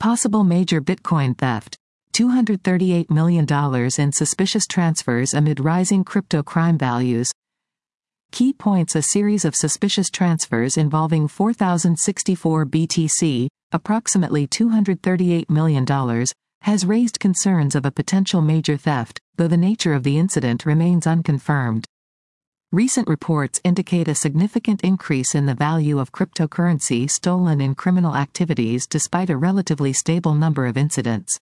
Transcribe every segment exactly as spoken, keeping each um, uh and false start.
Possible major Bitcoin theft. two hundred thirty-eight million dollars in suspicious transfers amid rising crypto crime values. Key points: a series of suspicious transfers involving four thousand sixty-four B T C, approximately two hundred thirty-eight million dollars, has raised concerns of a potential major theft, though the nature of the incident remains unconfirmed. Recent reports indicate a significant increase in the value of cryptocurrency stolen in criminal activities despite a relatively stable number of incidents.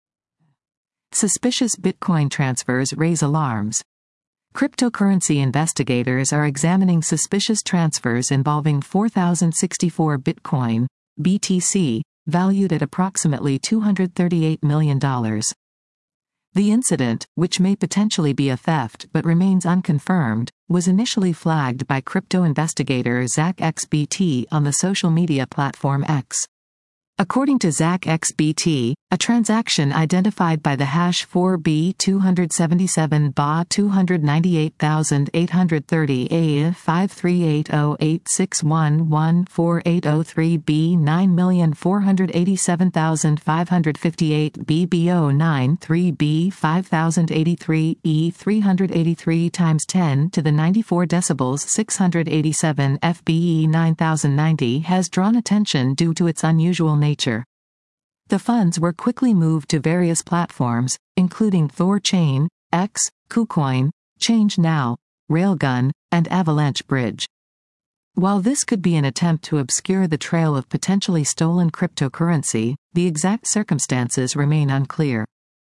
Suspicious Bitcoin transfers raise alarms. Cryptocurrency investigators are examining suspicious transfers involving four thousand sixty-four Bitcoin, B T C, valued at approximately two hundred thirty-eight million dollars. The incident, which may potentially be a theft but remains unconfirmed, was initially flagged by crypto investigator ZachXBT on the social media platform X. According to ZachXBT, a transaction identified by the hash four B two seventy-seven B A two nine eight eight three zero A five three eight zero eight six one one four eight zero three B nine four eight seven five five eight B B zero nine three B five thousand eighty-three E three eighty-three times ten to the ninety-four decibels six hundred eighty-seven F B E nine thousand ninety has drawn attention due to its unusual nature. The funds were quickly moved to various platforms, including Thorchain, X, KuCoin, ChangeNow, Railgun, and Avalanche Bridge. While this could be an attempt to obscure the trail of potentially stolen cryptocurrency, the exact circumstances remain unclear.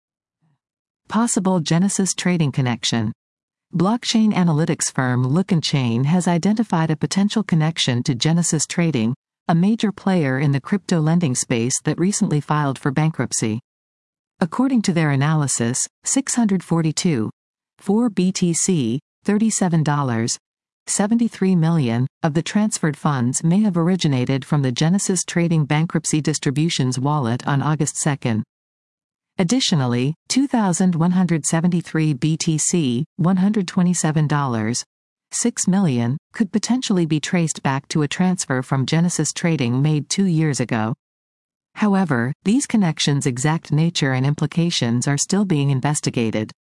Possible Genesis trading connection. Blockchain analytics firm Look'nChain has identified a potential connection to Genesis Trading, a major player in the crypto lending space that recently filed for bankruptcy. According to their analysis, six hundred forty-two point four B T C, thirty-seven dollars and seventy-three cents of the transferred funds may have originated from the Genesis Trading bankruptcy distributions wallet on August second. Additionally, two thousand one hundred seventy-three B T C, one hundred twenty-seven dollars and six cents, could potentially be traced back to a transfer from Genesis Trading made two years ago. However, these connections' exact nature and implications are still being investigated.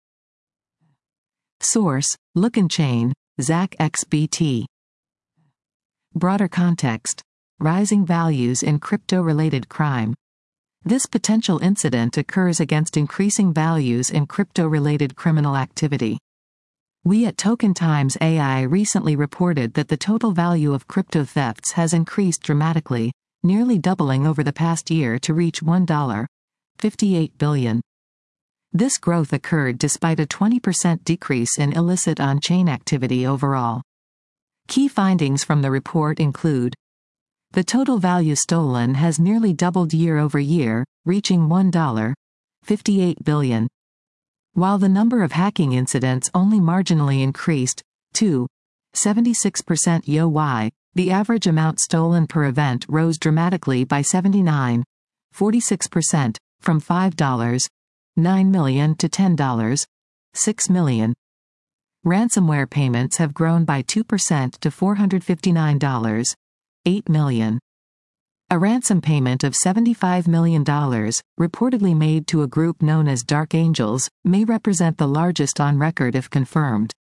Source: Look'nChain, ZachXBT. Broader context: rising values in crypto-related crime. This potential incident occurs against increasing values in crypto-related criminal activity. We at Token Times A I recently reported that the total value of crypto thefts has increased dramatically, nearly doubling over the past year to reach one dollar and fifty-eight billion cents. This growth occurred despite a twenty percent decrease in illicit on-chain activity overall. Key findings from the report include: the total value stolen has nearly doubled year over year, reaching one dollar and fifty-eight billion cents. While the number of hacking incidents only marginally increased to seventy-six percent year-over-year, the average amount stolen per event rose dramatically by seventy-nine point four six percent, from five dollars and nine million to ten dollars and six million. Ransomware payments have grown by two percent to four hundred fifty-nine dollars and eight million. A ransom payment of seventy-five million dollars, reportedly made to a group known as Dark Angels, may represent the largest on record if confirmed.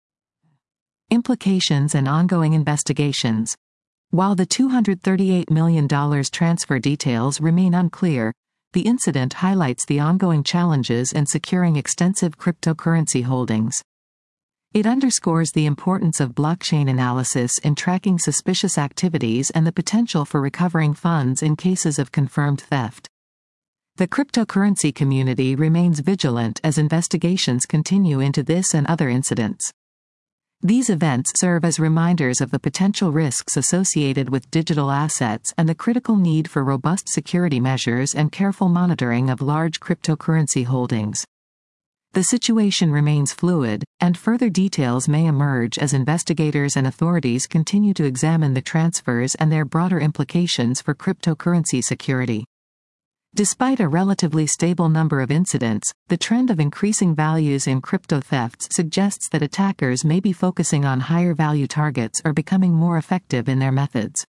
Implications and ongoing investigations. While the two hundred thirty-eight million dollars transfer details remain unclear, the incident highlights the ongoing challenges in securing extensive cryptocurrency holdings. It underscores the importance of blockchain analysis in tracking suspicious activities and the potential for recovering funds in cases of confirmed theft. The cryptocurrency community remains vigilant as investigations continue into this and other incidents. These events serve as reminders of the potential risks associated with digital assets and the critical need for robust security measures and careful monitoring of large cryptocurrency holdings. The situation remains fluid, and further details may emerge as investigators and authorities continue to examine the transfers and their broader implications for cryptocurrency security. Despite a relatively stable number of incidents, the trend of increasing values in crypto thefts suggests that attackers may be focusing on higher value targets or becoming more effective in their methods.